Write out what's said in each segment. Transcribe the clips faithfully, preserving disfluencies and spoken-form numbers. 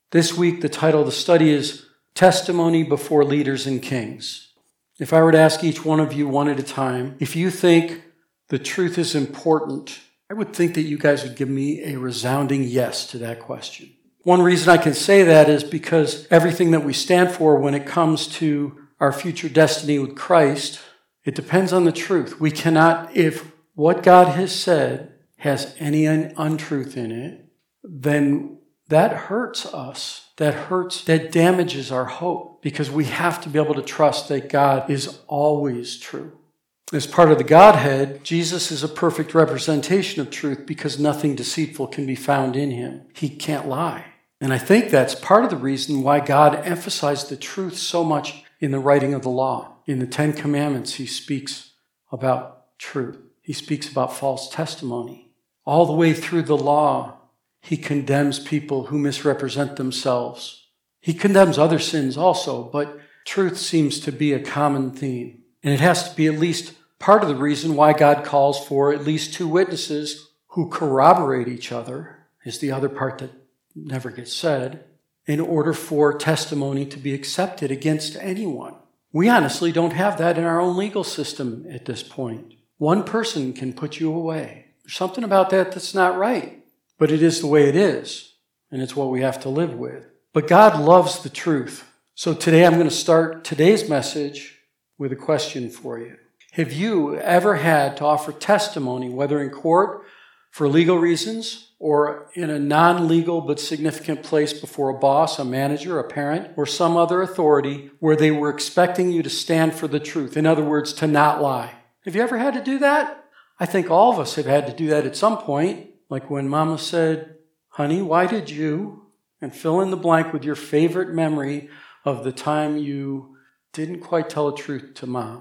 This week, the title of the study is Testimony Before Leaders and Kings. If I were to ask each one of you one at a time, if you think the truth is important, I would think that you guys would give me a resounding yes to that question. One reason I can say that is because everything that we stand for when it comes to our future destiny with Christ, it depends on the truth. We cannot, if what God has said has any un- untruth in it, then that hurts us. That hurts, that damages our hope because we have to be able to trust that God is always true. As part of the Godhead, Jesus is a perfect representation of truth because nothing deceitful can be found in him. He can't lie. And I think that's part of the reason why God emphasized the truth so much in the writing of the law. In the Ten Commandments, he speaks about truth. He speaks about false testimony. All the way through the law, he condemns people who misrepresent themselves. He condemns other sins also, but truth seems to be a common theme. And it has to be at least part of the reason why God calls for at least two witnesses who corroborate each other, is the other part that never gets said, in order for testimony to be accepted against anyone. We honestly don't have that in our own legal system at this point. One person can put you away. There's something about that that's not right. But it is the way it is, and it's what we have to live with. But God loves the truth. So today I'm going to start today's message with a question for you. Have you ever had to offer testimony, whether in court for legal reasons or in a non-legal but significant place before a boss, a manager, a parent, or some other authority where they were expecting you to stand for the truth? In other words, to not lie. Have you ever had to do that? I think all of us have had to do that at some point. Like when Mama said, honey, why did you, and fill in the blank with your favorite memory of the time you didn't quite tell the truth to Mom.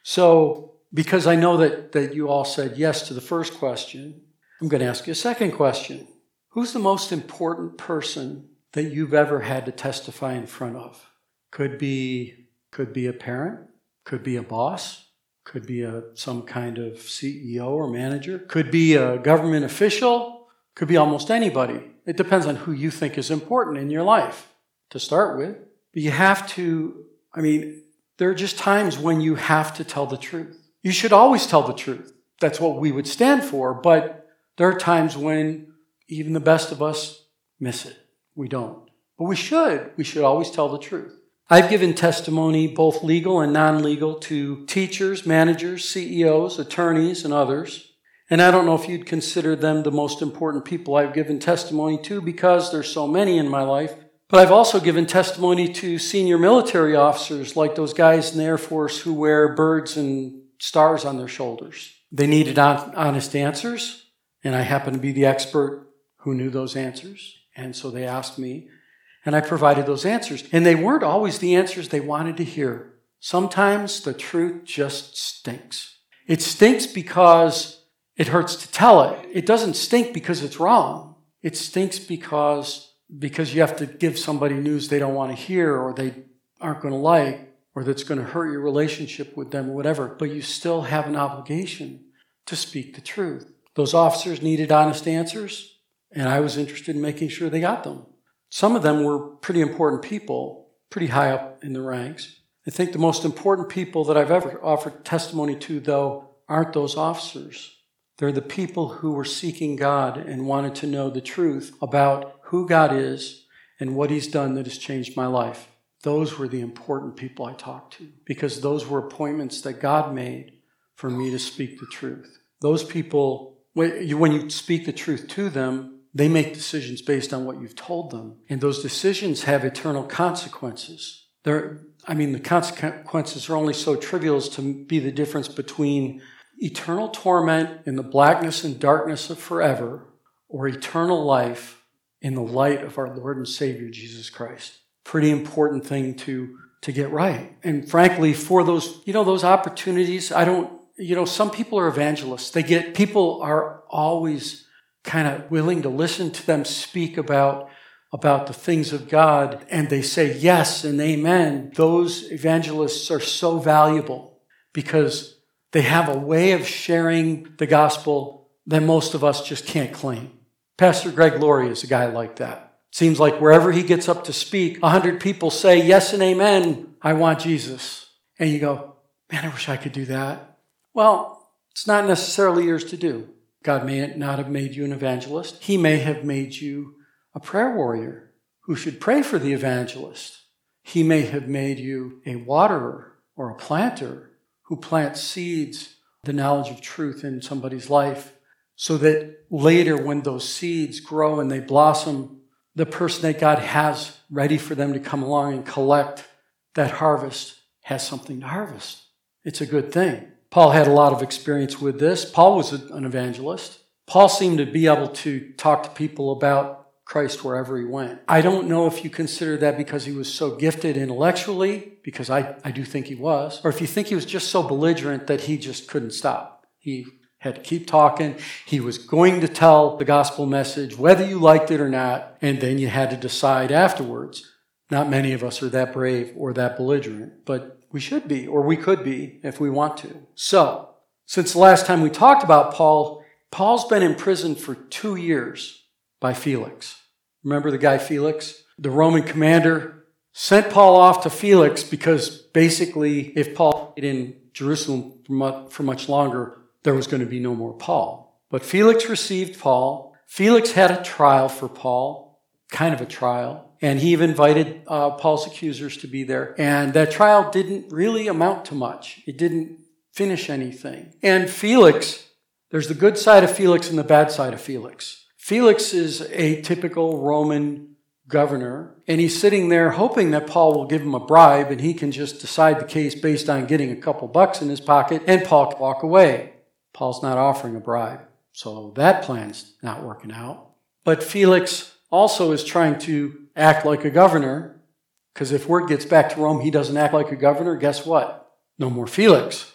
So, because I know that, that you all said yes to the first question, I'm going to ask you a second question. Who's the most important person that you've ever had to testify in front of? Could be, could be a parent, could be a boss, could be a, some kind of C E O or manager. Could be a government official. Could be almost anybody. It depends on who you think is important in your life to start with. But you have to, I mean, there are just times when you have to tell the truth. You should always tell the truth. That's what we would stand for. But there are times when even the best of us miss it. We don't. But we should. We should always tell the truth. I've given testimony, both legal and non-legal, to teachers, managers, C E Os, attorneys, and others. And I don't know if you'd consider them the most important people I've given testimony to because there's so many in my life. But I've also given testimony to senior military officers like those guys in the Air Force who wear birds and stars on their shoulders. They needed honest answers, and I happened to be the expert who knew those answers. And so they asked me. And I provided those answers. And they weren't always the answers they wanted to hear. Sometimes the truth just stinks. It stinks because it hurts to tell it. It doesn't stink because it's wrong. It stinks because, because you have to give somebody news they don't want to hear or they aren't going to like or that's going to hurt your relationship with them or whatever. But you still have an obligation to speak the truth. Those officers needed honest answers, and I was interested in making sure they got them. Some of them were pretty important people, pretty high up in the ranks. I think the most important people that I've ever offered testimony to, though, aren't those officers. They're the people who were seeking God and wanted to know the truth about who God is and what he's done that has changed my life. Those were the important people I talked to because those were appointments that God made for me to speak the truth. Those people, when you speak the truth to them, they make decisions based on what you've told them. And those decisions have eternal consequences. They're, I mean, the consequences are only so trivial as to be the difference between eternal torment in the blackness and darkness of forever or eternal life in the light of our Lord and Savior, Jesus Christ. Pretty important thing to, to get right. And frankly, for those, you know, those opportunities, I don't, you know, some people are evangelists. They get, people are always kind of willing to listen to them speak about, about the things of God, and they say yes and amen. Those evangelists are so valuable because they have a way of sharing the gospel that most of us just can't claim. Pastor Greg Laurie is a guy like that. Seems like wherever he gets up to speak, a hundred people say, yes and amen, I want Jesus. And you go, man, I wish I could do that. Well, it's not necessarily yours to do. God may not have made you an evangelist. He may have made you a prayer warrior who should pray for the evangelist. He may have made you a waterer or a planter who plants seeds, the knowledge of truth in somebody's life, so that later when those seeds grow and they blossom, the person that God has ready for them to come along and collect that harvest has something to harvest. It's a good thing. Paul had a lot of experience with this. Paul was an evangelist. Paul seemed to be able to talk to people about Christ wherever he went. I don't know if you consider that because he was so gifted intellectually, because I, I do think he was, or if you think he was just so belligerent that he just couldn't stop. He had to keep talking. He was going to tell the gospel message, whether you liked it or not, and then you had to decide afterwards. Not many of us are that brave or that belligerent, but we should be, or we could be if we want to. So, since the last time we talked about Paul, Paul's been in prison for two years by Felix. Remember the guy Felix? The Roman commander sent Paul off to Felix because basically if Paul stayed in Jerusalem for much longer, there was going to be no more Paul. But Felix received Paul. Felix had a trial for Paul, kind of a trial, and he even invited uh, Paul's accusers to be there. And that trial didn't really amount to much. It didn't finish anything. And Felix, there's the good side of Felix and the bad side of Felix. Felix is a typical Roman governor, and he's sitting there hoping that Paul will give him a bribe and he can just decide the case based on getting a couple bucks in his pocket, and Paul can walk away. Paul's not offering a bribe, so that plan's not working out. But Felix also is trying to act like a governor, because if word gets back to Rome he doesn't act like a governor, guess what? No more Felix.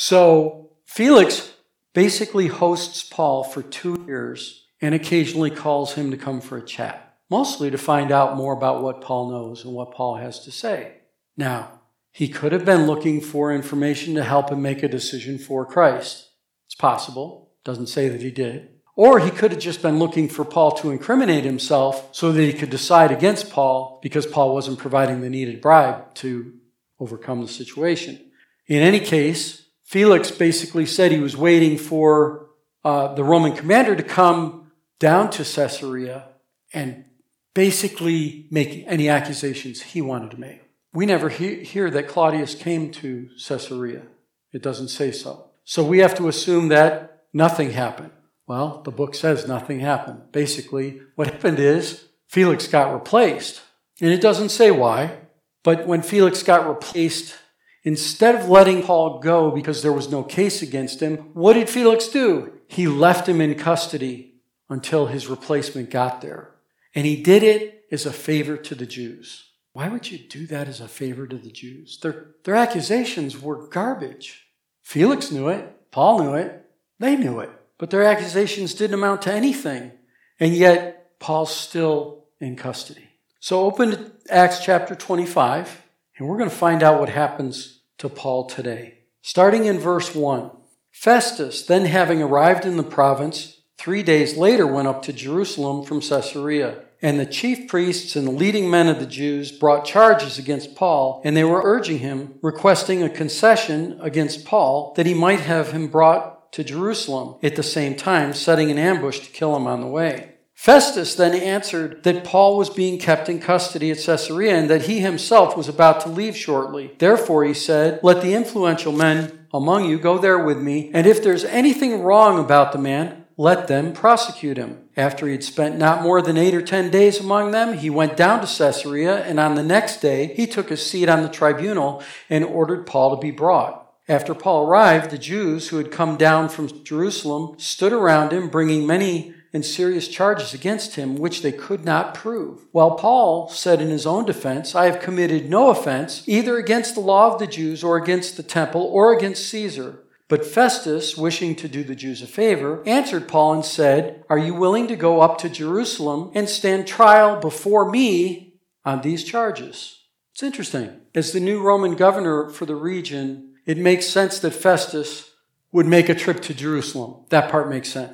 So Felix basically hosts Paul for two years and occasionally calls him to come for a chat, mostly to find out more about what Paul knows and what Paul has to say. Now, he could have been looking for information to help him make a decision for Christ. It's possible. Doesn't say that he did. Or he could have just been looking for Paul to incriminate himself so that he could decide against Paul because Paul wasn't providing the needed bribe to overcome the situation. In any case, Felix basically said he was waiting for uh, the Roman commander to come down to Caesarea and basically make any accusations he wanted to make. We never he- hear that Claudius came to Caesarea. It doesn't say so. So we have to assume that nothing happened. Well, the book says nothing happened. Basically, what happened is Felix got replaced. And it doesn't say why, but when Felix got replaced, instead of letting Paul go because there was no case against him, what did Felix do? He left him in custody until his replacement got there. And he did it as a favor to the Jews. Why would you do that as a favor to the Jews? Their, their accusations were garbage. Felix knew it. Paul knew it. They knew it. But their accusations didn't amount to anything. And yet, Paul's still in custody. So open to Acts chapter twenty-five, and we're going to find out what happens to Paul today. Starting in verse one. Festus, then having arrived in the province, three days later went up to Jerusalem from Caesarea. And the chief priests and the leading men of the Jews brought charges against Paul, and they were urging him, requesting a concession against Paul, that he might have him brought to Jerusalem, at the same time setting an ambush to kill him on the way. Festus then answered that Paul was being kept in custody at Caesarea and that he himself was about to leave shortly. Therefore, he said, let the influential men among you go there with me, and if there's anything wrong about the man, let them prosecute him. After he had spent not more than eight or ten days among them, he went down to Caesarea, and on the next day he took his seat on the tribunal and ordered Paul to be brought. After Paul arrived, the Jews who had come down from Jerusalem stood around him, bringing many and serious charges against him, which they could not prove. While Paul said in his own defense, I have committed no offense, either against the law of the Jews or against the temple or against Caesar. But Festus, wishing to do the Jews a favor, answered Paul and said, are you willing to go up to Jerusalem and stand trial before me on these charges? It's interesting. As the new Roman governor for the region, it makes sense that Festus would make a trip to Jerusalem. That part makes sense.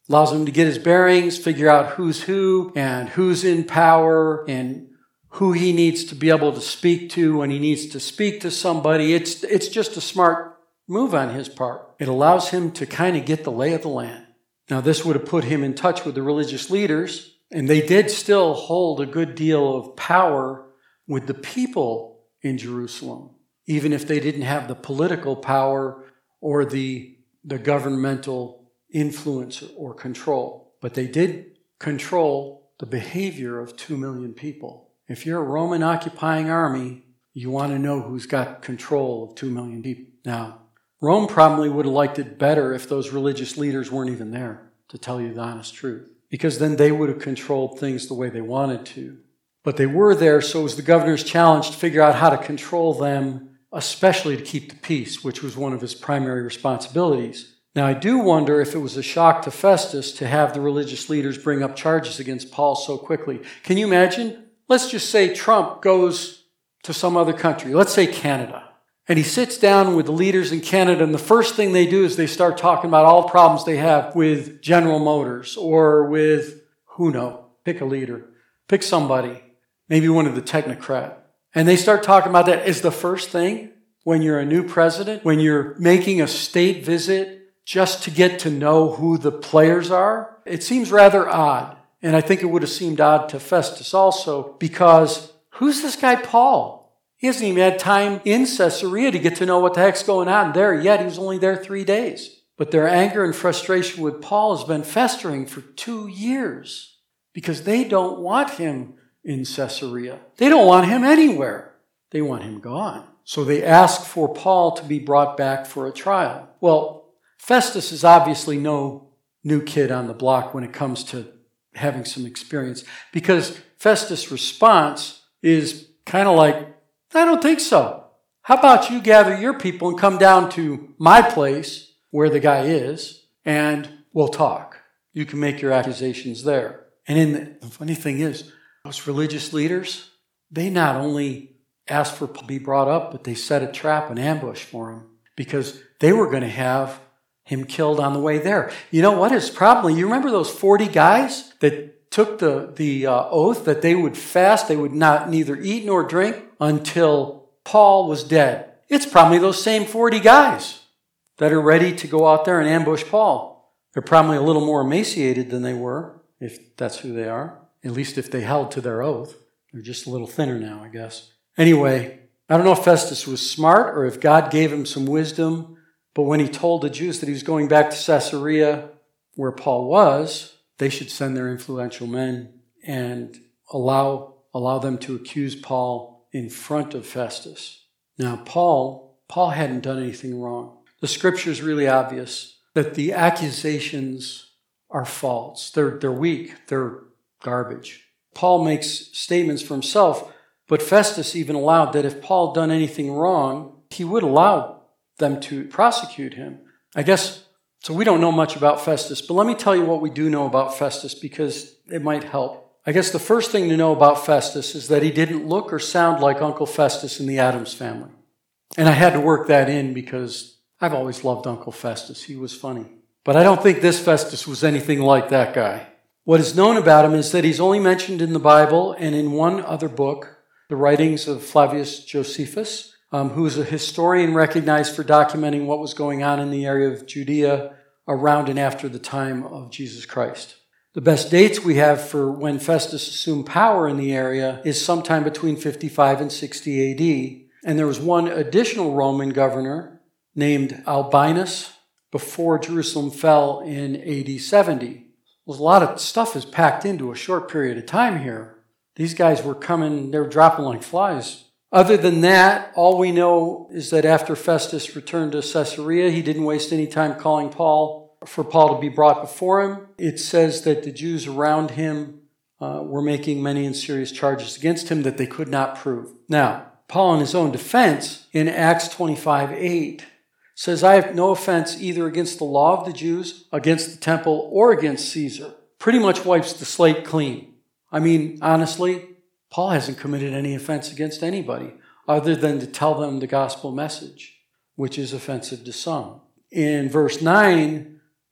Allows him to get his bearings, figure out who's who and who's in power and who he needs to be able to speak to when he needs to speak to somebody. It's, it's just a smart move on his part. It allows him to kind of get the lay of the land. Now, this would have put him in touch with the religious leaders, and they did still hold a good deal of power with the people in Jerusalem, even if they didn't have the political power or the, the governmental influence or control. But they did control the behavior of two million people. If you're a Roman occupying army, you want to know who's got control of two million people. Now, Rome probably would have liked it better if those religious leaders weren't even there, to tell you the honest truth, because then they would have controlled things the way they wanted to. But they were there, so it was the governor's challenge to figure out how to control them, especially to keep the peace, which was one of his primary responsibilities. Now, I do wonder if it was a shock to Festus to have the religious leaders bring up charges against Paul so quickly. Can you imagine? Let's just say Trump goes to some other country, let's say Canada, and he sits down with the leaders in Canada, and the first thing they do is they start talking about all problems they have with General Motors or with, who knows, pick a leader, pick somebody, maybe one of the technocrat. And they start talking about that as the first thing when you're a new president, when you're making a state visit just to get to know who the players are. It seems rather odd. And I think it would have seemed odd to Festus also, because who's this guy Paul? He hasn't even had time in Caesarea to get to know what the heck's going on there yet. He was only there three days. But their anger and frustration with Paul has been festering for two years because they don't want him in Caesarea. They don't want him anywhere. They want him gone. So they ask for Paul to be brought back for a trial. Well, Festus is obviously no new kid on the block when it comes to having some experience, because Festus' response is kind of like, I don't think so. How about you gather your people and come down to my place where the guy is, and we'll talk. You can make your accusations there. And in the, the funny thing is, those religious leaders, they not only asked for Paul to be brought up, but they set a trap, an ambush for him, because they were going to have him killed on the way there. You know what is probably, you remember those forty guys that took the, the uh, oath that they would fast, they would not neither eat nor drink until Paul was dead? It's probably those same forty guys that are ready to go out there and ambush Paul. They're probably a little more emaciated than they were, if that's who they are, at least if they held to their oath. They're just a little thinner now, I guess. Anyway, I don't know if Festus was smart or if God gave him some wisdom, but when he told the Jews that he was going back to Caesarea, where Paul was, they should send their influential men and allow, allow them to accuse Paul in front of Festus. Now, Paul, Paul hadn't done anything wrong. The scripture is really obvious that the accusations are false. They're, they're weak. They're garbage. Paul makes statements for himself, but Festus even allowed that if Paul had done anything wrong, he would allow them to prosecute him. I guess, so we don't know much about Festus, but let me tell you what we do know about Festus because it might help. I guess the first thing to know about Festus is that he didn't look or sound like Uncle Festus in the Addams Family. And I had to work that in because I've always loved Uncle Festus. He was funny. But I don't think this Festus was anything like that guy. What is known about him is that he's only mentioned in the Bible and in one other book, the writings of Flavius Josephus, Um, who is a historian recognized for documenting what was going on in the area of Judea around and after the time of Jesus Christ. The best dates we have for when Festus assumed power in the area is sometime between fifty-five and sixty A D. And there was one additional Roman governor named Albinus before Jerusalem fell in A D seventy. Well, a lot of stuff is packed into a short period of time here. These guys were coming, they were dropping like flies. Other than that, all we know is that after Festus returned to Caesarea, he didn't waste any time calling Paul for Paul to be brought before him. It says that the Jews around him uh, were making many and serious charges against him that they could not prove. Now, Paul, in his own defense, in Acts twenty-five eight, says, I have no offense either against the law of the Jews, against the temple, or against Caesar. Pretty much wipes the slate clean. I mean, honestly, Paul hasn't committed any offense against anybody other than to tell them the gospel message, which is offensive to some. In verse nine,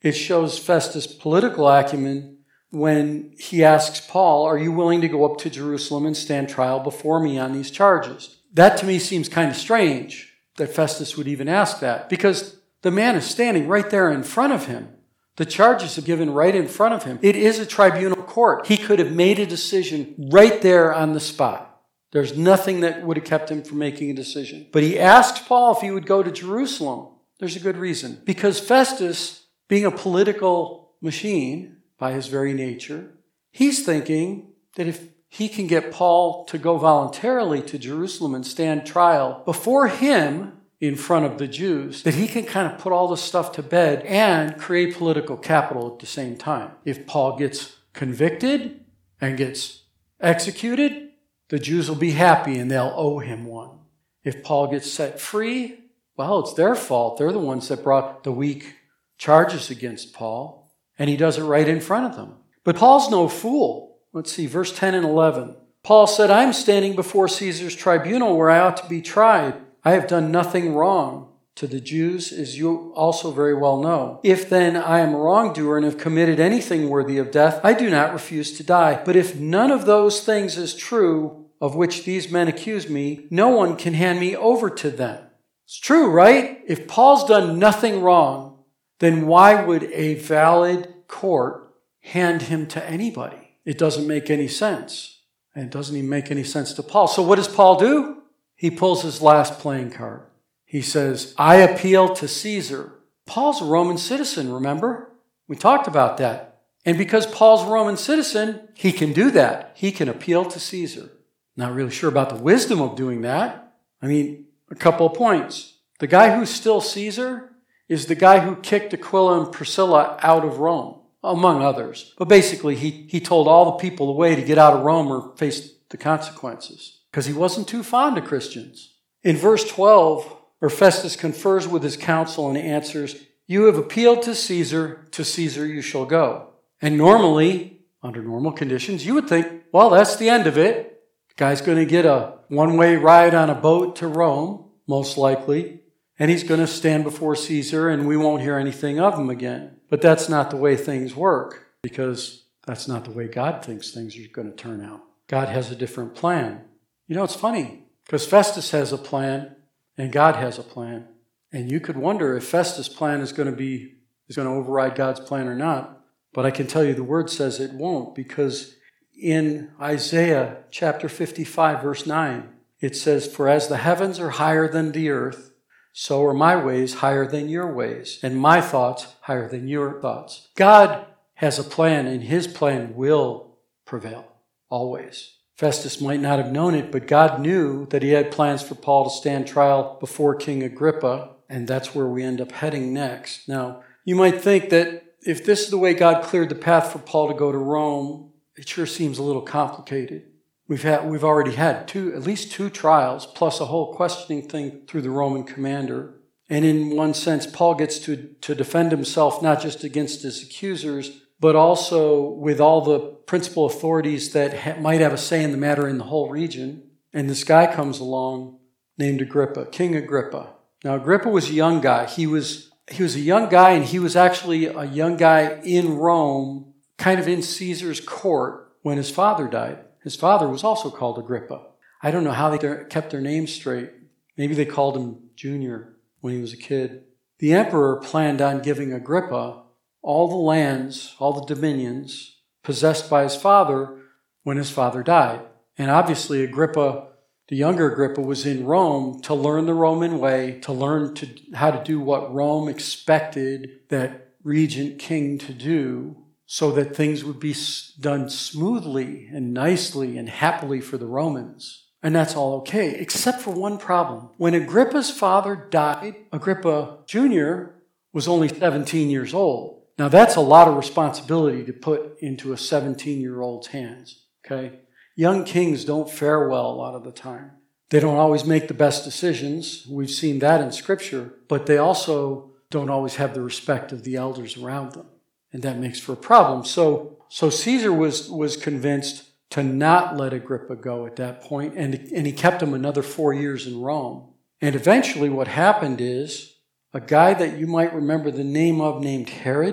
it shows Festus' political acumen when he asks Paul, are you willing to go up to Jerusalem and stand trial before me on these charges? That to me seems kind of strange that Festus would even ask that, because the man is standing right there in front of him. The charges are given right in front of him. It is a tribunal court. He could have made a decision right there on the spot. There's nothing that would have kept him from making a decision. But he asked Paul if he would go to Jerusalem. There's a good reason. Because Festus, being a political machine by his very nature, he's thinking that if he can get Paul to go voluntarily to Jerusalem and stand trial before him in front of the Jews, that he can kind of put all this stuff to bed and create political capital at the same time. If Paul gets convicted and gets executed, the Jews will be happy and they'll owe him one. If Paul gets set free, well, it's their fault. They're the ones that brought the weak charges against Paul, and he does it right in front of them. But Paul's no fool. Let's see, verse ten and eleven. Paul said, I'm standing before Caesar's tribunal where I ought to be tried. I have done nothing wrong to the Jews, as you also very well know. If then I am a wrongdoer and have committed anything worthy of death, I do not refuse to die. But if none of those things is true of which these men accuse me, no one can hand me over to them. It's true, right? If Paul's done nothing wrong, then why would a valid court hand him to anybody? It doesn't make any sense. And it doesn't even make any sense to Paul. So what does Paul do? He pulls his last playing card. He says, I appeal to Caesar. Paul's a Roman citizen, remember? We talked about that. And because Paul's a Roman citizen, he can do that. He can appeal to Caesar. Not really sure about the wisdom of doing that. I mean, a couple of points. The guy who's still Caesar is the guy who kicked Aquila and Priscilla out of Rome, among others. But basically, he, he told all the people away to get out of Rome or face the consequences, because he wasn't too fond of Christians. In verse twelve, where Festus confers with his council and answers, you have appealed to Caesar, to Caesar you shall go. And normally, under normal conditions, you would think, well, that's the end of it. The guy's going to get a one-way ride on a boat to Rome, most likely, and he's going to stand before Caesar and we won't hear anything of him again. But that's not the way things work, because that's not the way God thinks things are going to turn out. God has a different plan. You know, it's funny, because Festus has a plan and God has a plan. And you could wonder if Festus' plan is going to be, is going to override God's plan or not. But I can tell you the word says it won't, because in Isaiah chapter fifty-five, verse nine, it says, for as the heavens are higher than the earth, so are my ways higher than your ways, and my thoughts higher than your thoughts. God has a plan, and his plan will prevail, always. Festus might not have known it, but God knew that he had plans for Paul to stand trial before King Agrippa, and that's where we end up heading next. Now, you might think that if this is the way God cleared the path for Paul to go to Rome, it sure seems a little complicated. We've had, we've already had two, at least two trials, plus a whole questioning thing through the Roman commander. And in one sense, Paul gets to, to defend himself not just against his accusers, but also with all the principal authorities that ha- might have a say in the matter in the whole region. And this guy comes along named Agrippa, King Agrippa. Now, Agrippa was a young guy. He was, he was a young guy, and he was actually a young guy in Rome, kind of in Caesar's court, when his father died. His father was also called Agrippa. I don't know how they kept their names straight. Maybe they called him Junior when he was a kid. The emperor planned on giving Agrippa all the lands, all the dominions possessed by his father when his father died. And obviously Agrippa, the younger Agrippa, was in Rome to learn the Roman way, to learn to, how to do what Rome expected that regent king to do, so that things would be done smoothly and nicely and happily for the Romans. And that's all okay, except for one problem. When Agrippa's father died, Agrippa Junior was only seventeen years old. Now that's a lot of responsibility to put into a seventeen-year-old's hands, okay? Young kings don't fare well a lot of the time. They don't always make the best decisions. We've seen that in Scripture, but they also don't always have the respect of the elders around them. And that makes for a problem. So, so Caesar was, was convinced to not let Agrippa go at that point, and, and he kept him another four years in Rome. And eventually what happened is a guy that you might remember the name of named Herod,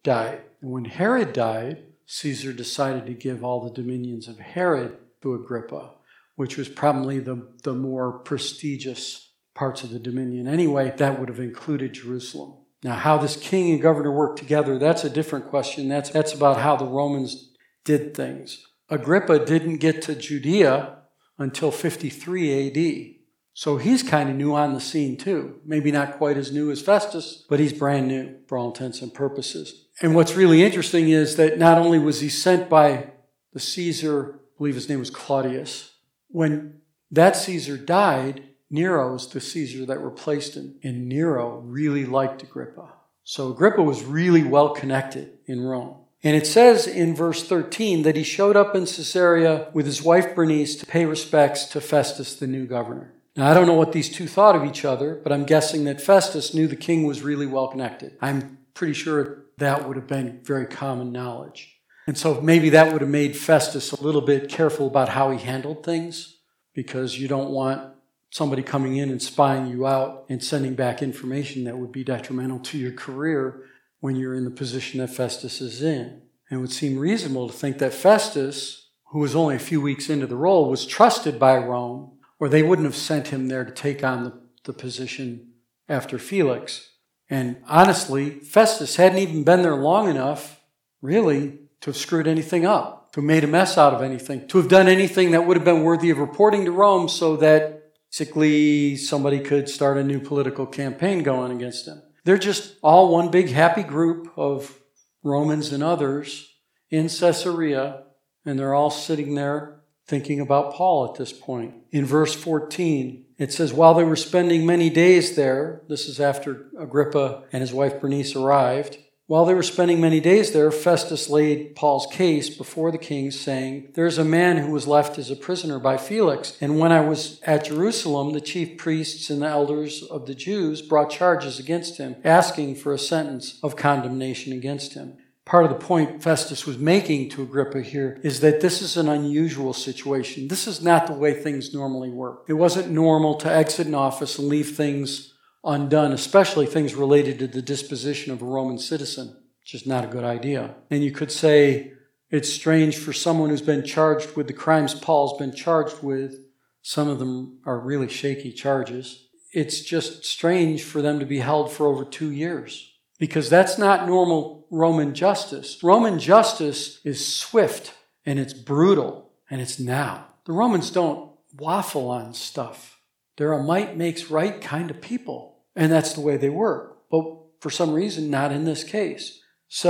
died. And when Herod died, Caesar decided to give all the dominions of Herod to Agrippa, which was probably the, the more prestigious parts of the dominion. Anyway, that would have included Jerusalem. Now, how this king and governor worked together, that's a different question. That's, that's about how the Romans did things. Agrippa didn't get to Judea until fifty-three A D. So he's kind of new on the scene too. Maybe not quite as new as Festus, but he's brand new for all intents and purposes. And what's really interesting is that not only was he sent by the Caesar, I believe his name was Claudius, when that Caesar died, Nero's the Caesar that replaced him. And Nero really liked Agrippa. So Agrippa was really well connected in Rome. And it says in verse thirteen that he showed up in Caesarea with his wife Bernice to pay respects to Festus, the new governor. Now, I don't know what these two thought of each other, but I'm guessing that Festus knew the king was really well connected. I'm pretty sure that would have been very common knowledge. And so maybe that would have made Festus a little bit careful about how he handled things, because you don't want somebody coming in and spying you out and sending back information that would be detrimental to your career when you're in the position that Festus is in. And it would seem reasonable to think that Festus, who was only a few weeks into the role, was trusted by Rome, or they wouldn't have sent him there to take on the, the position after Felix. And honestly, Festus hadn't even been there long enough, really, to have screwed anything up, to have made a mess out of anything, to have done anything that would have been worthy of reporting to Rome so that basically somebody could start a new political campaign going against him. They're just all one big happy group of Romans and others in Caesarea, and they're all sitting there thinking about Paul at this point. In verse fourteen, it says, while they were spending many days there, this is after Agrippa and his wife Bernice arrived, while they were spending many days there, Festus laid Paul's case before the king, saying, there's a man who was left as a prisoner by Felix, and when I was at Jerusalem, the chief priests and the elders of the Jews brought charges against him, asking for a sentence of condemnation against him. Part of the point Festus was making to Agrippa here is that this is an unusual situation. This is not the way things normally work. It wasn't normal to exit an office and leave things undone, especially things related to the disposition of a Roman citizen. It's just not a good idea. And you could say it's strange for someone who's been charged with the crimes Paul's been charged with. Some of them are really shaky charges. It's just strange for them to be held for over two years. Because that's not normal Roman justice. Roman justice is swift and it's brutal and it's now. The Romans don't waffle on stuff. They're a might makes right kind of people. And that's the way they work. But for some reason, not in this case.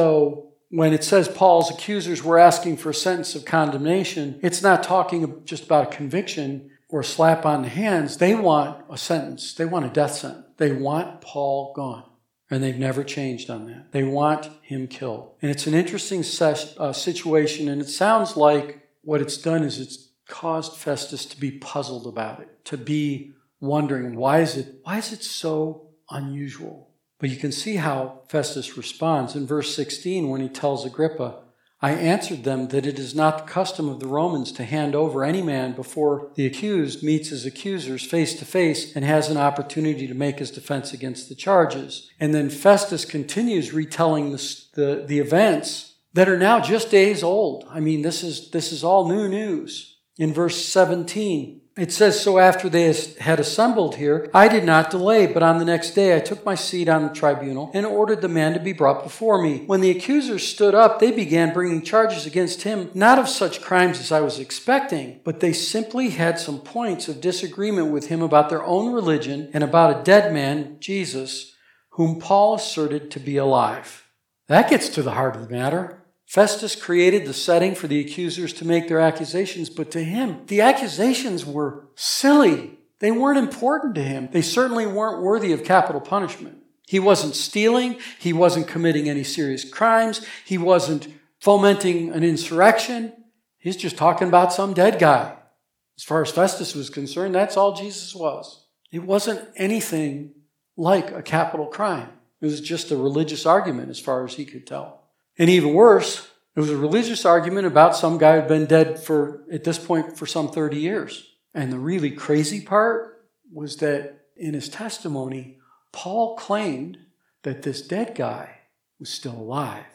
So when it says Paul's accusers were asking for a sentence of condemnation, it's not talking just about a conviction or a slap on the hands. They want a sentence. They want a death sentence. They want Paul gone. And they've never changed on that. They want him killed. And it's an interesting ses- uh, situation, and it sounds like what it's done is it's caused Festus to be puzzled about it, to be wondering, why is it, why is it so unusual? But you can see how Festus responds in verse sixteen when he tells Agrippa, I answered them that it is not the custom of the Romans to hand over any man before the accused meets his accusers face to face and has an opportunity to make his defense against the charges. And then Festus continues retelling the, the, the events that are now just days old. I mean, this is, this is all new news. In verse seventeen, it says, so after they had assembled here, I did not delay, but on the next day I took my seat on the tribunal and ordered the man to be brought before me. When the accusers stood up, they began bringing charges against him, not of such crimes as I was expecting, but they simply had some points of disagreement with him about their own religion and about a dead man, Jesus, whom Paul asserted to be alive. That gets to the heart of the matter. Festus created the setting for the accusers to make their accusations, but to him, the accusations were silly. They weren't important to him. They certainly weren't worthy of capital punishment. He wasn't stealing. He wasn't committing any serious crimes. He wasn't fomenting an insurrection. He's just talking about some dead guy. As far as Festus was concerned, that's all Jesus was. It wasn't anything like a capital crime. It was just a religious argument as far as he could tell. And even worse, it was a religious argument about some guy who'd been dead for, at this point, for some thirty years. And the really crazy part was that in his testimony, Paul claimed that this dead guy was still alive.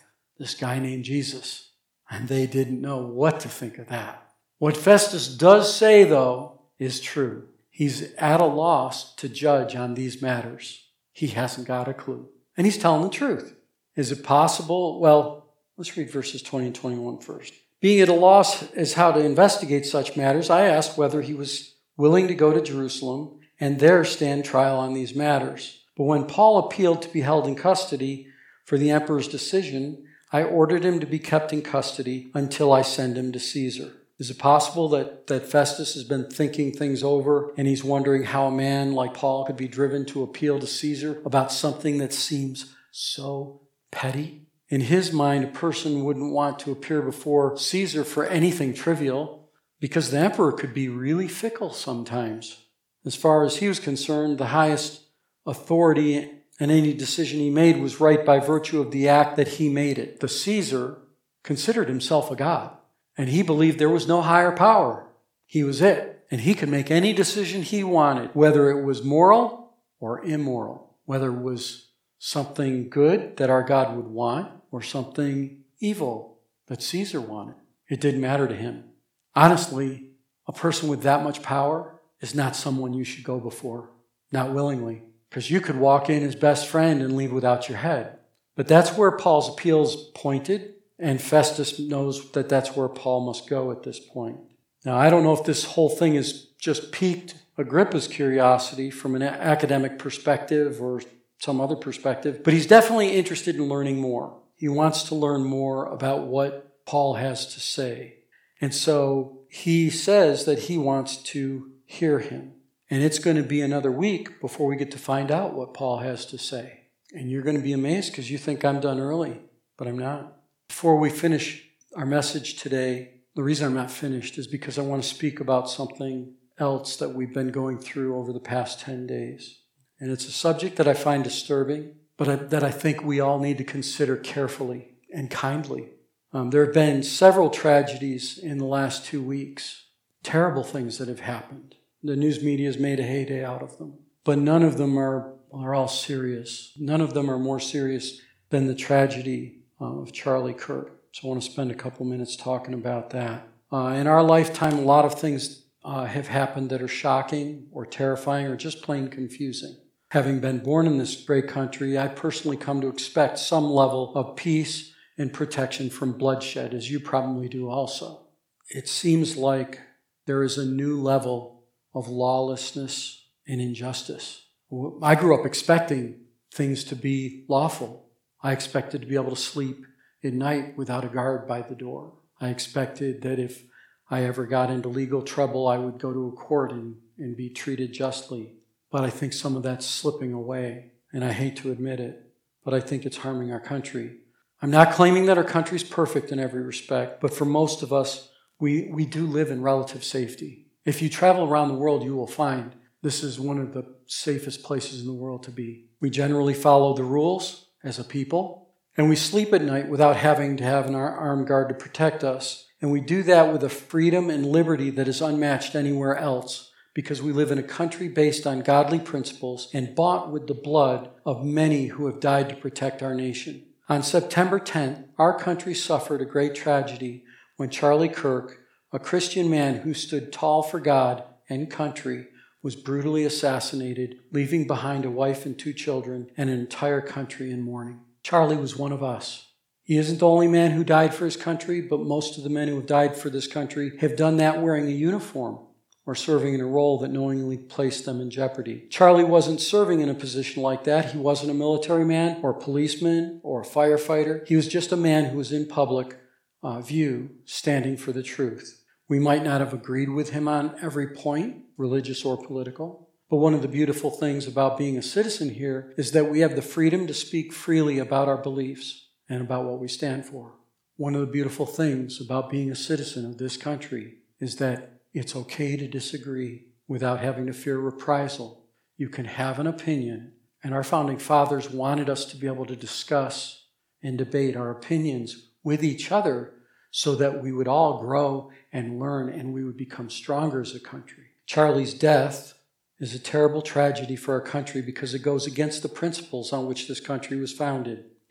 this guy named Jesus. And they didn't know what to think of that. What Festus does say, though, is true. He's at a loss to judge on these matters. He hasn't got a clue. And he's telling the truth. Is it possible? Well, let's read verses twenty and twenty-one first. Being at a loss as how to investigate such matters, I asked whether he was willing to go to Jerusalem and there stand trial on these matters. But when Paul appealed to be held in custody for the emperor's decision, I ordered him to be kept in custody until I send him to Caesar. Is it possible that, that Festus has been thinking things over and he's wondering how a man like Paul could be driven to appeal to Caesar about something that seems so petty? In his mind, a person wouldn't want to appear before Caesar for anything trivial because the emperor could be really fickle sometimes. As far as he was concerned, the highest authority and any decision he made was right by virtue of the act that he made it. The Caesar considered himself a god. And he believed there was no higher power. He was it. And he could make any decision he wanted, whether it was moral or immoral, whether it was something good that our God would want or something evil that Caesar wanted. It didn't matter to him. Honestly, a person with that much power is not someone you should go before, not willingly, because you could walk in as best friend and leave without your head. But that's where Paul's appeals pointed. And Festus knows that that's where Paul must go at this point. Now, I don't know if this whole thing has just piqued Agrippa's curiosity from an academic perspective or some other perspective, but he's definitely interested in learning more. He wants to learn more about what Paul has to say. And so he says that he wants to hear him. And it's going to be another week before we get to find out what Paul has to say. And you're going to be amazed because you think I'm done early, but I'm not. Before we finish our message today, the reason I'm not finished is because I want to speak about something else that we've been going through over the past ten days. And it's a subject that I find disturbing, but I, that I think we all need to consider carefully and kindly. Um, there have been several tragedies in the last two weeks, terrible things that have happened. The news media has made a heyday out of them, but none of them are, are all serious. None of them are more serious than the tragedy of Charlie Kirk. So I want to spend a couple minutes talking about that. Uh, in our lifetime, a lot of things uh, have happened that are shocking or terrifying or just plain confusing. Having been born in this great country, I personally come to expect some level of peace and protection from bloodshed, as you probably do also. It seems like there is a new level of lawlessness and injustice. I grew up expecting things to be lawful. I expected to be able to sleep at night without a guard by the door. I expected that if I ever got into legal trouble, I would go to a court and, and be treated justly. But I think some of that's slipping away, and I hate to admit it, but I think it's harming our country. I'm not claiming that our country's perfect in every respect, but for most of us, we, we do live in relative safety. If you travel around the world, you will find this is one of the safest places in the world to be. We generally follow the rules as a people, and we sleep at night without having to have an armed guard to protect us. And we do that with a freedom and liberty that is unmatched anywhere else because we live in a country based on godly principles and bought with the blood of many who have died to protect our nation. On September tenth, our country suffered a great tragedy when Charlie Kirk, a Christian man who stood tall for God and country, was brutally assassinated, leaving behind a wife and two children and an entire country in mourning. Charlie was one of us. He isn't the only man who died for his country, but most of the men who have died for this country have done that wearing a uniform or serving in a role that knowingly placed them in jeopardy. Charlie wasn't serving in a position like that. He wasn't a military man or a policeman or a firefighter. He was just a man who was in public uh, view, standing for the truth. We might not have agreed with him on every point, religious or political, but one of the beautiful things about being a citizen here is that we have the freedom to speak freely about our beliefs and about what we stand for. One of the beautiful things about being a citizen of this country is that it's okay to disagree without having to fear reprisal. You can have an opinion, and our founding fathers wanted us to be able to discuss and debate our opinions with each other so that we would all grow and learn and we would become stronger as a country. Charlie's death is a terrible tragedy for our country because it goes against the principles on which this country was founded.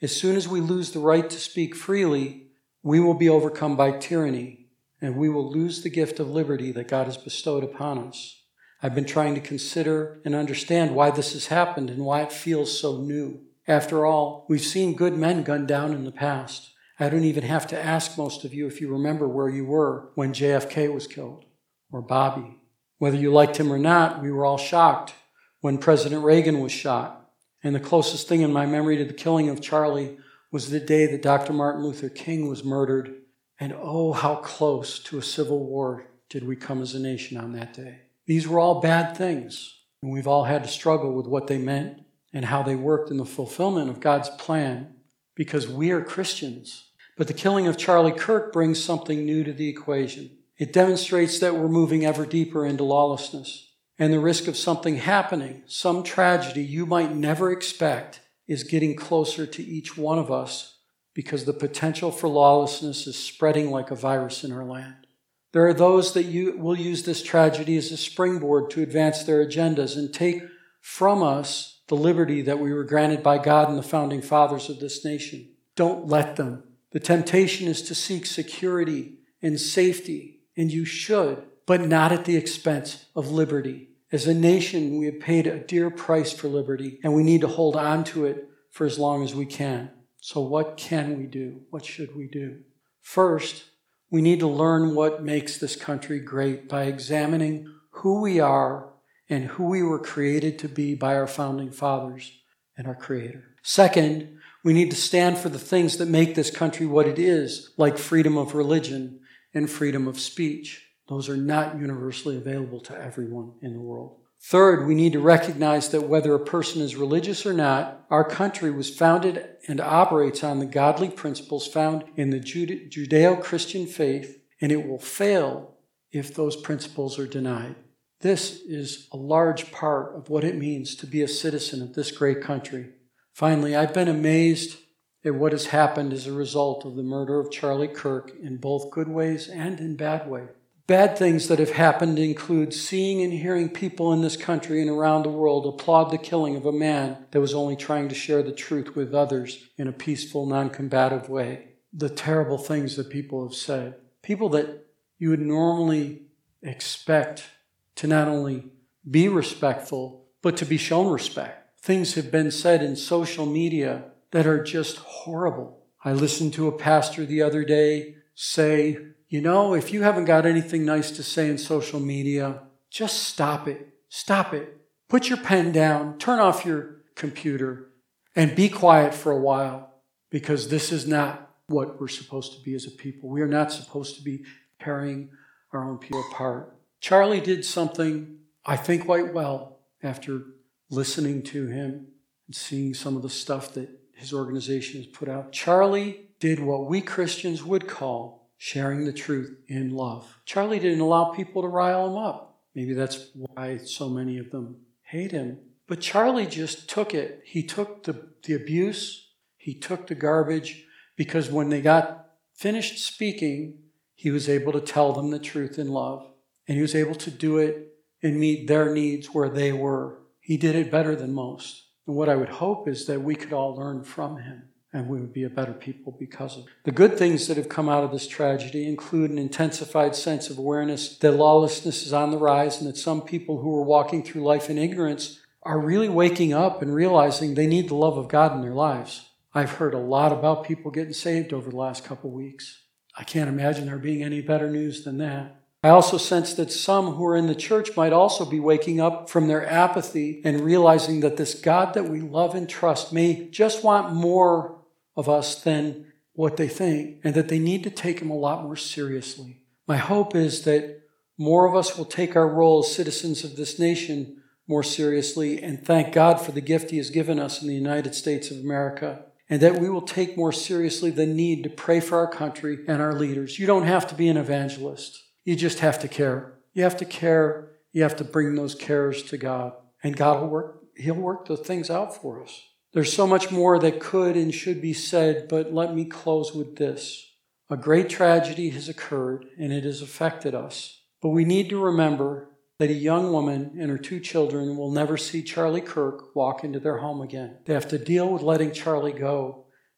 As soon as we lose the right to speak freely, we will be overcome by tyranny, and we will lose the gift of liberty that God has bestowed upon us. I've been trying to consider and understand why this has happened and why it feels so new. After all, we've seen good men gunned down in the past. I don't even have to ask most of you if you remember where you were when J F K was killed, or Bobby. Whether you liked him or not, we were all shocked when President Reagan was shot. And the closest thing in my memory to the killing of Charlie was the day that Doctor Martin Luther King was murdered. And oh, how close to a civil war did we come as a nation on that day. These were all bad things, and we've all had to struggle with what they meant and how they worked in the fulfillment of God's plan, because we are Christians. But the killing of Charlie Kirk brings something new to the equation. It demonstrates that we're moving ever deeper into lawlessness, and the risk of something happening, some tragedy you might never expect, is getting closer to each one of us, because the potential for lawlessness is spreading like a virus in our land. There are those that you will use this tragedy as a springboard to advance their agendas and take from us the liberty that we were granted by God and the founding fathers of this nation. Don't let them. The temptation is to seek security and safety, and you should, but not at the expense of liberty. As a nation, we have paid a dear price for liberty, and we need to hold on to it for as long as we can. So what can we do? What should we do? First, we need to learn what makes this country great by examining who we are and who we were created to be by our founding fathers and our Creator. Second, we need to stand for the things that make this country what it is, like freedom of religion and freedom of speech. Those are not universally available to everyone in the world. Third, we need to recognize that whether a person is religious or not, our country was founded and operates on the godly principles found in the Judeo-Christian faith, and it will fail if those principles are denied. This is a large part of what it means to be a citizen of this great country. Finally, I've been amazed at what has happened as a result of the murder of Charlie Kirk in both good ways and in bad ways. Bad things that have happened include seeing and hearing people in this country and around the world applaud the killing of a man that was only trying to share the truth with others in a peaceful, non-combative way. The terrible things that people have said. People that you would normally expect to not only be respectful, but to be shown respect. Things have been said in social media that are just horrible. I listened to a pastor the other day say, you know, if you haven't got anything nice to say in social media, just stop it. Stop it. Put your pen down, turn off your computer, and be quiet for a while, because this is not what we're supposed to be as a people. We are not supposed to be tearing our own people apart. Charlie did something, I think, quite well after listening to him and seeing some of the stuff that his organization has put out. Charlie did what we Christians would call sharing the truth in love. Charlie didn't allow people to rile him up. Maybe that's why so many of them hate him. But Charlie just took it. He took the, the abuse. He took the garbage, because when they got finished speaking, he was able to tell them the truth in love. And he was able to do it and meet their needs where they were. He did it better than most. And what I would hope is that we could all learn from him, and we would be a better people because of it. The good things that have come out of this tragedy include an intensified sense of awareness that lawlessness is on the rise, and that some people who are walking through life in ignorance are really waking up and realizing they need the love of God in their lives. I've heard a lot about people getting saved over the last couple of weeks. I can't imagine there being any better news than that. I also sense that some who are in the church might also be waking up from their apathy and realizing that this God that we love and trust may just want more of us than what they think, and that they need to take him a lot more seriously. My hope is that more of us will take our role as citizens of this nation more seriously and thank God for the gift he has given us in the United States of America, and that we will take more seriously the need to pray for our country and our leaders. You don't have to be an evangelist. You just have to care. You have to care. You have to bring those cares to God, and God will work. He'll work the things out for us. There's so much more that could and should be said, but let me close with this. A great tragedy has occurred, and it has affected us. But we need to remember that a young woman and her two children will never see Charlie Kirk walk into their home again. They have to deal with letting Charlie go,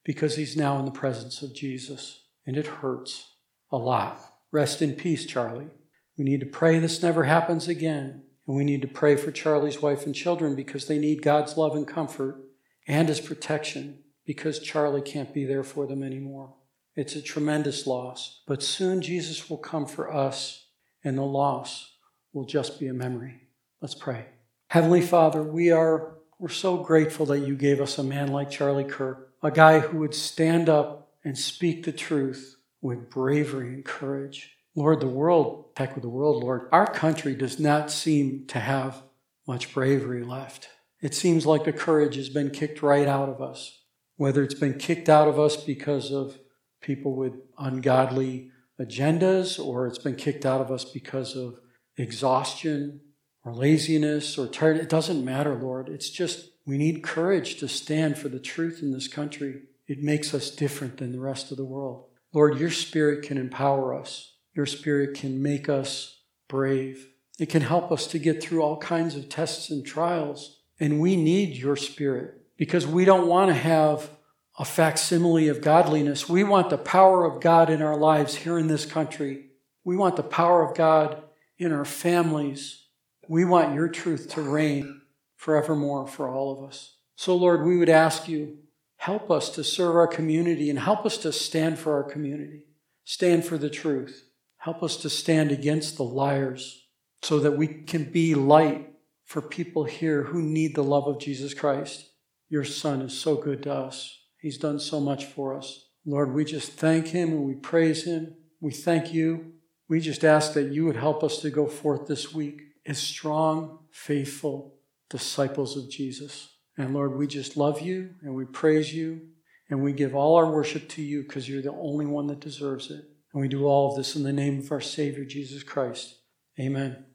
because he's now in the presence of Jesus. And it hurts a lot. Rest in peace, Charlie. We need to pray this never happens again. And we need to pray for Charlie's wife and children because they need God's love and comfort and his protection because Charlie can't be there for them anymore. It's a tremendous loss. But soon Jesus will come for us and the loss will just be a memory. Let's pray. Heavenly Father, we are we're so grateful that you gave us a man like Charlie Kirk, a guy who would stand up and speak the truth with bravery and courage. Lord, the world, heck with the world, Lord, our country does not seem to have much bravery left. It seems like the courage has been kicked right out of us, whether it's been kicked out of us because of people with ungodly agendas, or it's been kicked out of us because of exhaustion or laziness or tired. It doesn't matter, Lord. It's just we need courage to stand for the truth in this country. It makes us different than the rest of the world. Lord, your Spirit can empower us. Your Spirit can make us brave. It can help us to get through all kinds of tests and trials. And we need your Spirit because we don't want to have a facsimile of godliness. We want the power of God in our lives here in this country. We want the power of God in our families. We want your truth to reign forevermore for all of us. So, Lord, we would ask you, help us to serve our community and help us to stand for our community. Stand for the truth. Help us to stand against the liars so that we can be light for people here who need the love of Jesus Christ. Your Son is so good to us. He's done so much for us. Lord, we just thank him and we praise him. We thank you. We just ask that you would help us to go forth this week as strong, faithful disciples of Jesus. And Lord, we just love you and we praise you and we give all our worship to you because you're the only one that deserves it. And we do all of this in the name of our Savior, Jesus Christ. Amen.